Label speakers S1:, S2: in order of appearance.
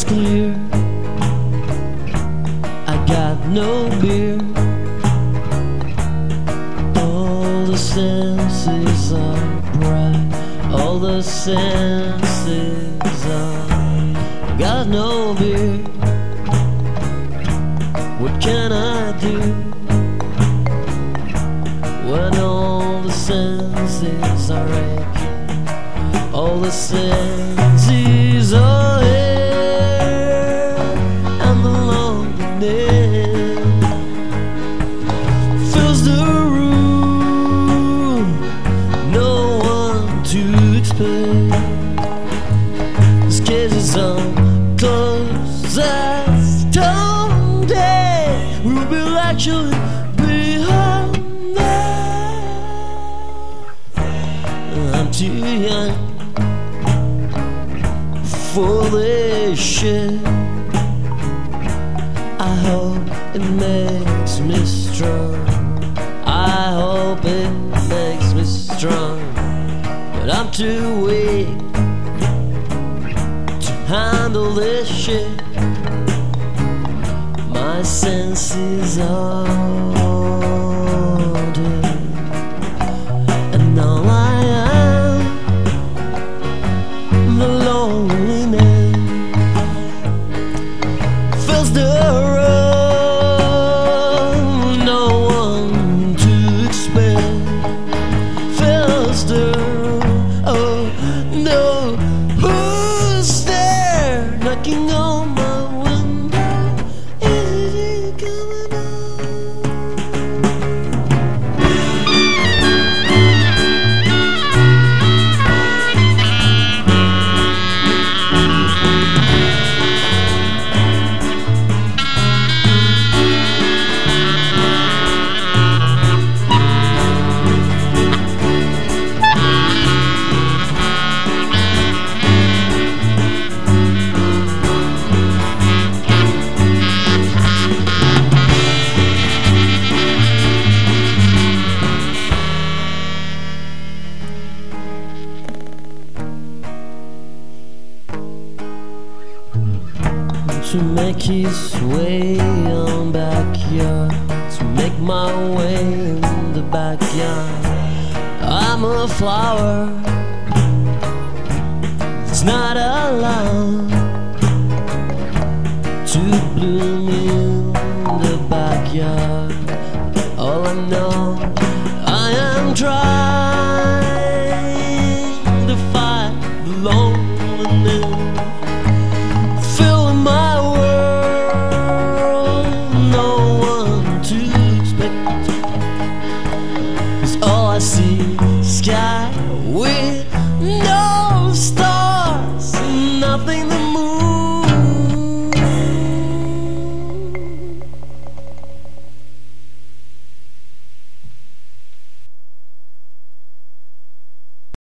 S1: clear. I got no beer. All the senses are bright. All the senses are. Got no beer. What can I do when all the senses are aching? All the senses are here, and the loneliness fills the room. No one to explain. This case is closed as someday we will actually be home. I'm too young for this shit. I hope it makes me strong. I hope it makes me strong. But I'm too weak to handle this shit. My senses are ordered, and all I am, the loneliness fills the room. No one to explain. Fills the room. Oh no, who's there knocking on my window? Is he coming out? To make his way on backyard, to make my way in the backyard. I'm a flower that's not allowed to bloom in the backyard. All I know, I am trying to fight the loneliness. I see sky with no stars, nothing to move.